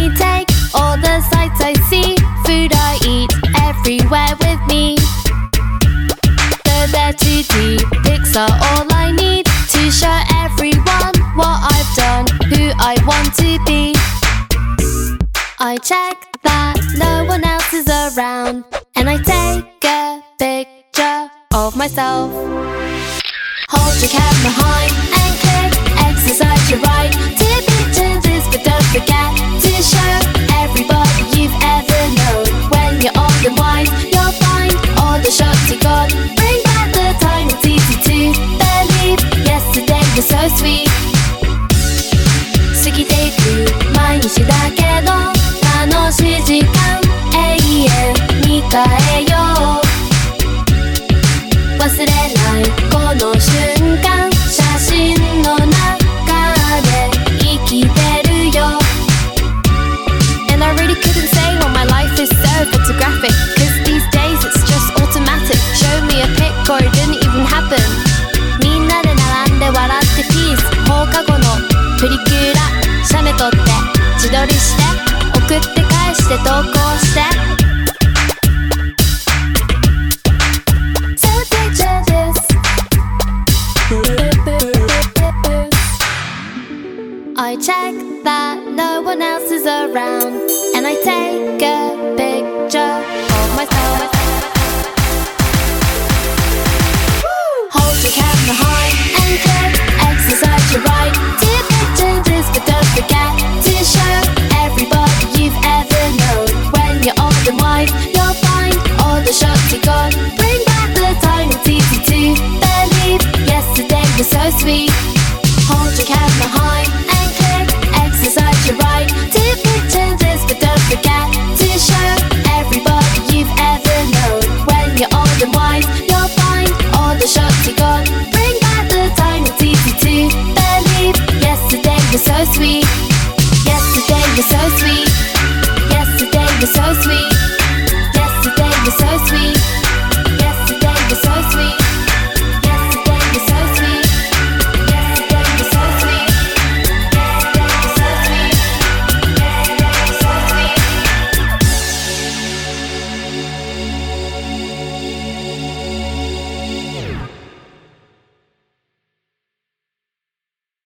me take all the sights I see, food I eat, everywhere with me. The dirty pics are all I need to show everyone what I've done, who I want to be. I check that no one else is around, and I take a picture of myself. Hold your camera high and click exercise your right to picture this, but don't forget to show everybody you've ever known. When you're old and wise, you'll find all the shots you got. Bring back the time, it's easy to believe. Yesterday was so sweet. 過ぎていく毎日だけど楽しい時間永遠に変えよう。忘れないこの瞬間、写真の中で生きてるよ。 And I really couldn't say why my life is so photographic, cause these days it's just automatic. Show me a pic or it didn't even happen. みんなで並んで笑ってピース、放課後のプリクラ写メ撮って自撮りして送って返して投稿して。 So picture this. I check that no one else is around, and I take a picture of myself. Hold your camera high and click exercise your right to picture this, but don't forget to show everybody you've ever known. When you're old and wise, you'll find all the shots you got. Bring back the time, it's easy to believe. Yesterday was so sweet. Hold your camera high and click exercise your right to picture this, but don't forget to show everybody you've ever known. When you're old and wise, you'll find all the shots you got. Bring back the time, it's easy to believe. Yesterday was so sweet. Yesterday was so sweet. Yesterday was so sweet.